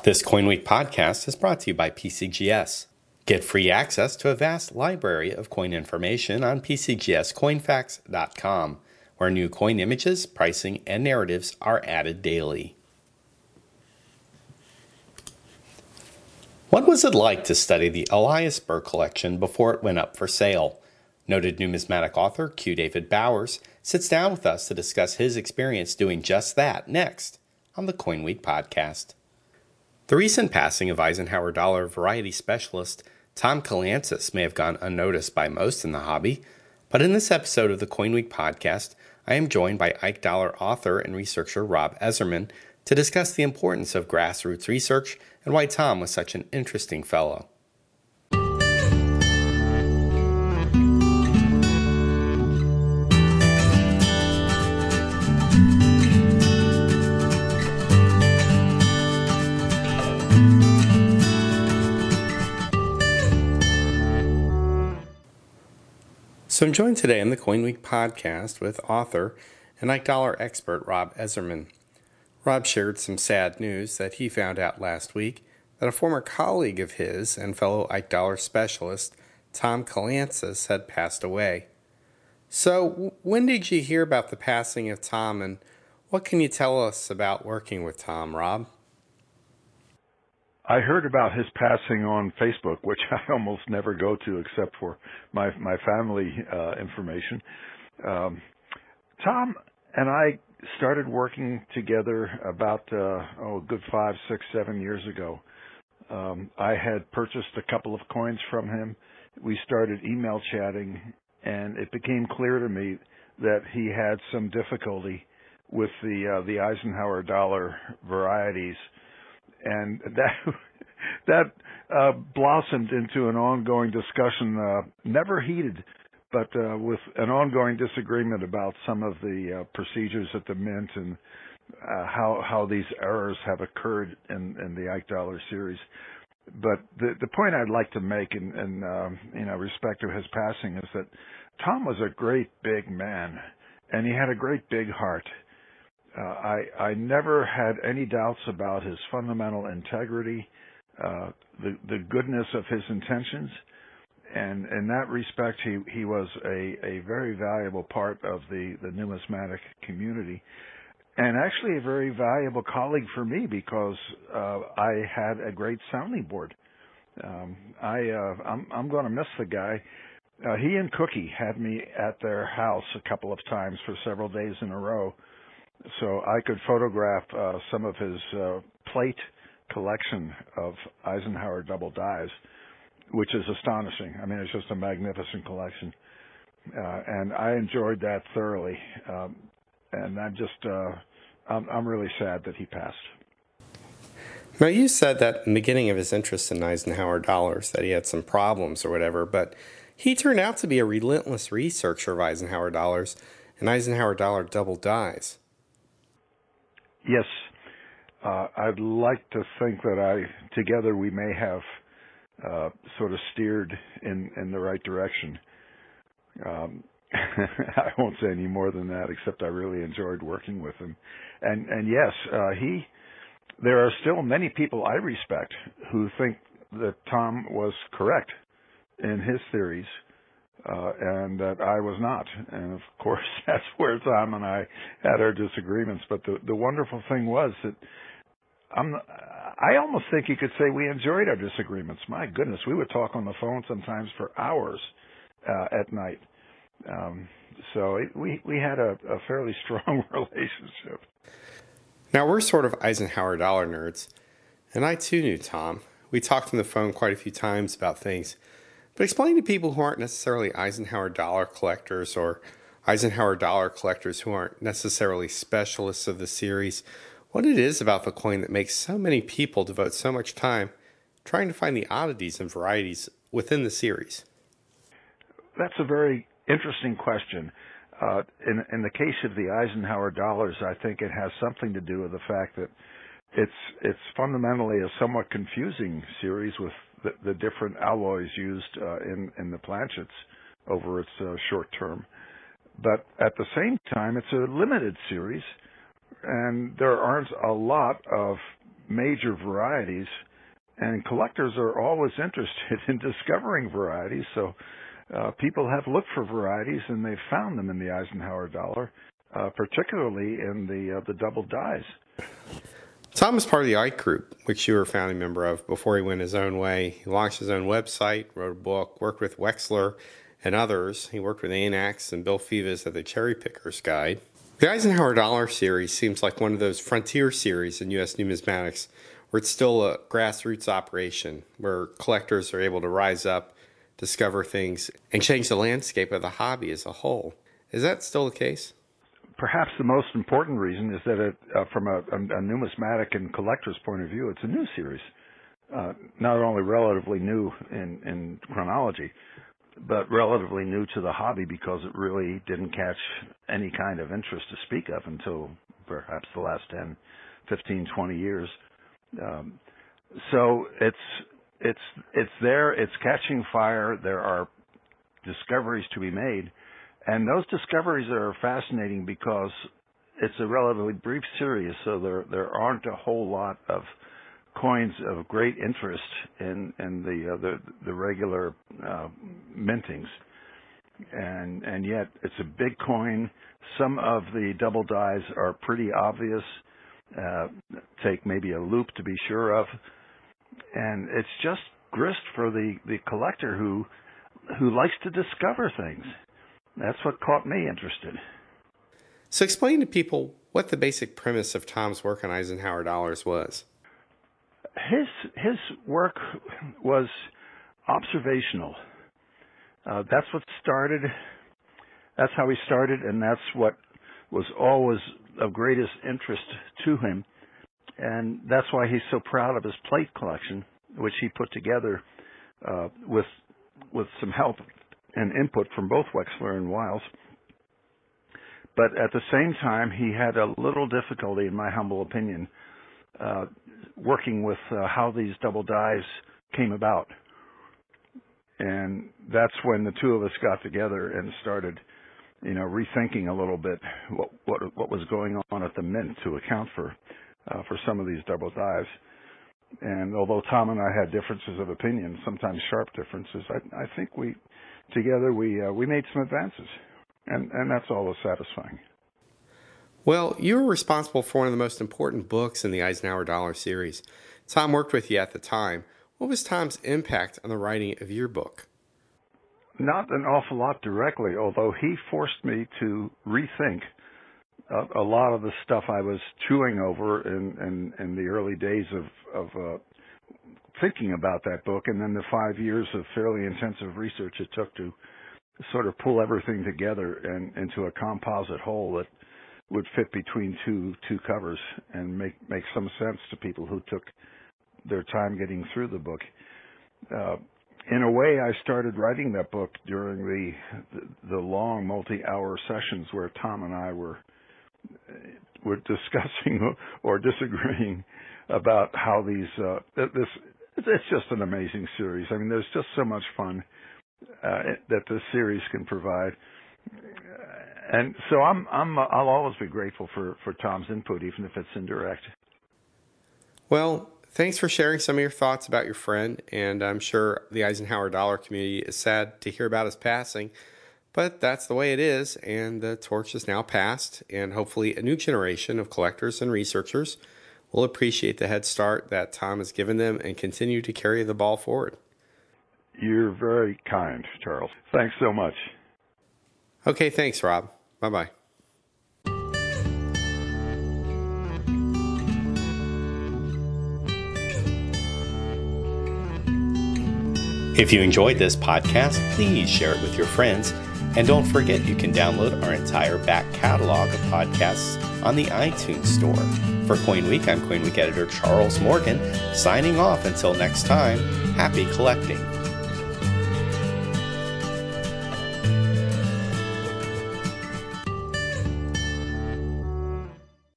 This Coin Week podcast is brought to you by PCGS. Get free access to a vast library of coin information on PCGSCoinFacts.com, where new coin images, pricing, and narratives are added daily. What was it like to study the Elias Burr collection before it went up for sale? Noted numismatic author Q. David Bowers sits down with us to discuss his experience doing just that next on the Coin Week podcast. The recent passing of Eisenhower dollar variety specialist Tom Calantzis may have gone unnoticed by most in the hobby, but in this episode of the Coin Week podcast, I am joined by Ike Dollar author and researcher Rob Ezerman to discuss the importance of grassroots research and why Tom was such an interesting fellow. So I'm joined today on the Coin Week podcast with author and Ike Dollar expert Rob Ezerman. Rob shared some sad news that he found out last week that a former colleague of his and fellow Ike Dollar specialist, Tom Calantzis, had passed away. So when did you hear about the passing of Tom, and what can you tell us about working with Tom, Rob? I heard about his passing on Facebook, which I almost never go to except for my family information. Tom and I started working together about a good 5, 6, 7 years ago. I had purchased a couple of coins from him. We started email chatting, and it became clear to me that he had some difficulty with the Eisenhower dollar varieties. And that blossomed into an ongoing discussion, never heated, but with an ongoing disagreement about some of the procedures at the mint and how these errors have occurred in the Ike Dollar series. But the point I'd like to make in respect to his passing is that Tom was a great big man, and he had a great big heart. I never had any doubts about his fundamental integrity, the goodness of his intentions, and in that respect, he was a very valuable part of the numismatic community, and actually a very valuable colleague for me because I had a great sounding board. I'm going to miss the guy. He and Cookie had me at their house a couple of times for several days in a row, so I could photograph some of his plate collection of Eisenhower double dies, which is astonishing. I mean, it's just a magnificent collection. And I enjoyed that thoroughly. And I'm really sad that he passed. Now, you said that in the beginning of his interest in Eisenhower dollars that he had some problems or whatever, but he turned out to be a relentless researcher of Eisenhower dollars and Eisenhower dollar double dies. Yes, I'd like to think that together we may have sort of steered in the right direction. I won't say any more than that, except I really enjoyed working with him. And yes, there are still many people I respect who think that Tom was correct in his theories. And that I was not. And of course, that's where Tom and I had our disagreements. But the wonderful thing was that I almost think you could say we enjoyed our disagreements. My goodness, we would talk on the phone sometimes for hours at night. So we had a fairly strong relationship. Now, we're sort of Eisenhower dollar nerds, and I too knew Tom. We talked on the phone quite a few times about things. But explain to people who aren't necessarily Eisenhower dollar collectors or Eisenhower dollar collectors who aren't necessarily specialists of the series what it is about the coin that makes so many people devote so much time trying to find the oddities and varieties within the series. That's a very interesting question. In the case of the Eisenhower dollars, I think it has something to do with the fact that it's fundamentally a somewhat confusing series with the different alloys used in the planchets over its short term. But at the same time, it's a limited series, and there aren't a lot of major varieties, and collectors are always interested in discovering varieties. So people have looked for varieties, and they've found them in the Eisenhower dollar, particularly in the double dies. Tom was part of the Ike Group, which you were a founding member of before he went his own way. He launched his own website, wrote a book, worked with Wexler and others. He worked with Anax and Bill Fevas at the Cherry Picker's Guide. The Eisenhower Dollar series seems like one of those frontier series in U.S. numismatics where it's still a grassroots operation, where collectors are able to rise up, discover things, and change the landscape of the hobby as a whole. Is that still the case? Perhaps the most important reason is that from a numismatic and collector's point of view, it's a new series. Not only relatively new in chronology, but relatively new to the hobby because it really didn't catch any kind of interest to speak of until perhaps the last 10, 15, 20 years. So it's there, it's catching fire, there are discoveries to be made. And those discoveries are fascinating because it's a relatively brief series, so there aren't a whole lot of coins of great interest in the regular mintings, and yet it's a big coin. Some of the double dies are pretty obvious. Take maybe a loop to be sure of, and it's just grist for the collector who likes to discover things. That's what caught me interested. So explain to people what the basic premise of Tom's work on Eisenhower dollars was. His work was observational. That's what started. That's how he started, and that's what was always of greatest interest to him. And that's why he's so proud of his plate collection, which he put together with some help and input from both Wexler and Wiles. But at the same time, he had a little difficulty, in my humble opinion, working with how these double dies came about. And that's when the two of us got together and started, rethinking a little bit what was going on at the Mint to account for some of these double dies. And although Tom and I had differences of opinion, sometimes sharp differences, I think we made some advances, and that's always satisfying. Well, you were responsible for one of the most important books in the Eisenhower Dollar series. Tom worked with you at the time. What was Tom's impact on the writing of your book? Not an awful lot directly, although he forced me to rethink a lot of the stuff I was chewing over in the early days of thinking about that book, and then the 5 years of fairly intensive research it took to sort of pull everything together and into a composite whole that would fit between two covers and make some sense to people who took their time getting through the book. In a way, I started writing that book during the long multi-hour sessions where Tom and I were discussing or disagreeing about how it's just an amazing series. I mean, there's just so much fun that this series can provide, and so I'll always be grateful for Tom's input, even if it's indirect. Well, thanks for sharing some of your thoughts about your friend, and I'm sure the Eisenhower Dollar community is sad to hear about his passing, but that's the way it is, and the torch is now passed, and hopefully a new generation of collectors and researchers will appreciate the head start that Tom has given them and continue to carry the ball forward. You're very kind, Charles. Thanks so much. Okay, thanks, Rob. Bye-bye. If you enjoyed this podcast, please share it with your friends. And don't forget, you can download our entire back catalog of podcasts on the iTunes Store. For Coin Week, I'm Coin Week editor Charles Morgan, signing off until next time. Happy collecting.